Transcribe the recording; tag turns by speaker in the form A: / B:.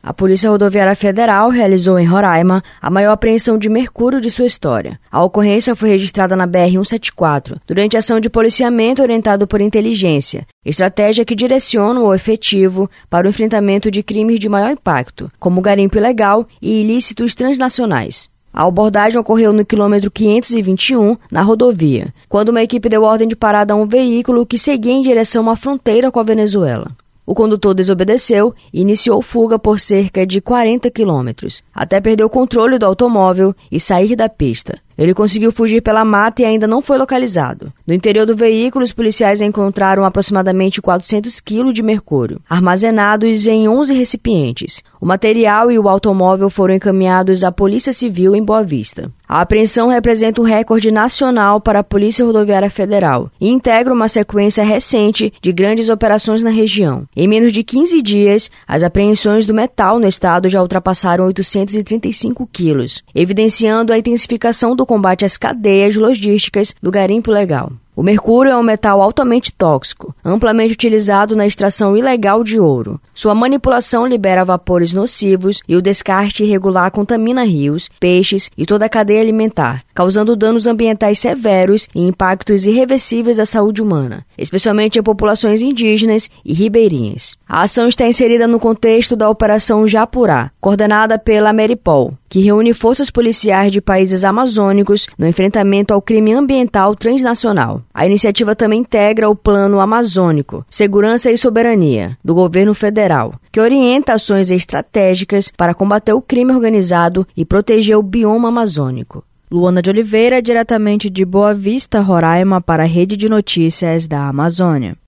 A: A Polícia Rodoviária Federal realizou em Roraima a maior apreensão de mercúrio de sua história. A ocorrência foi registrada na BR-174, durante a ação de policiamento orientado por inteligência, estratégia que direciona o efetivo para o enfrentamento de crimes de maior impacto, como garimpo ilegal e ilícitos transnacionais. A abordagem ocorreu no quilômetro 521, na rodovia, quando uma equipe deu ordem de parada a um veículo que seguia em direção à fronteira com a Venezuela. O condutor desobedeceu e iniciou fuga por cerca de 40 quilômetros, até perder o controle do automóvel e sair da pista. Ele conseguiu fugir pela mata e ainda não foi localizado. No interior do veículo, os policiais encontraram aproximadamente 400 quilos de mercúrio, armazenados em 11 recipientes. O material e o automóvel foram encaminhados à Polícia Civil em Boa Vista. A apreensão representa um recorde nacional para a Polícia Rodoviária Federal e integra uma sequência recente de grandes operações na região. Em menos de 15 dias, as apreensões do metal no estado já ultrapassaram 835 quilos, evidenciando a intensificação do combate às cadeias logísticas do garimpo legal. O mercúrio é um metal altamente tóxico, amplamente utilizado na extração ilegal de ouro. Sua manipulação libera vapores nocivos e o descarte irregular contamina rios, peixes e toda a cadeia alimentar, causando danos ambientais severos e impactos irreversíveis à saúde humana, especialmente em populações indígenas e ribeirinhas. A ação está inserida no contexto da Operação Japurá, coordenada pela Ameripol, que reúne forças policiais de países amazônicos no enfrentamento ao crime ambiental transnacional. A iniciativa também integra o Plano Amazônico, Segurança e Soberania, do governo federal, que orienta ações estratégicas para combater o crime organizado e proteger o bioma amazônico. Luana de Oliveira, diretamente de Boa Vista, Roraima, para a Rede de Notícias da Amazônia.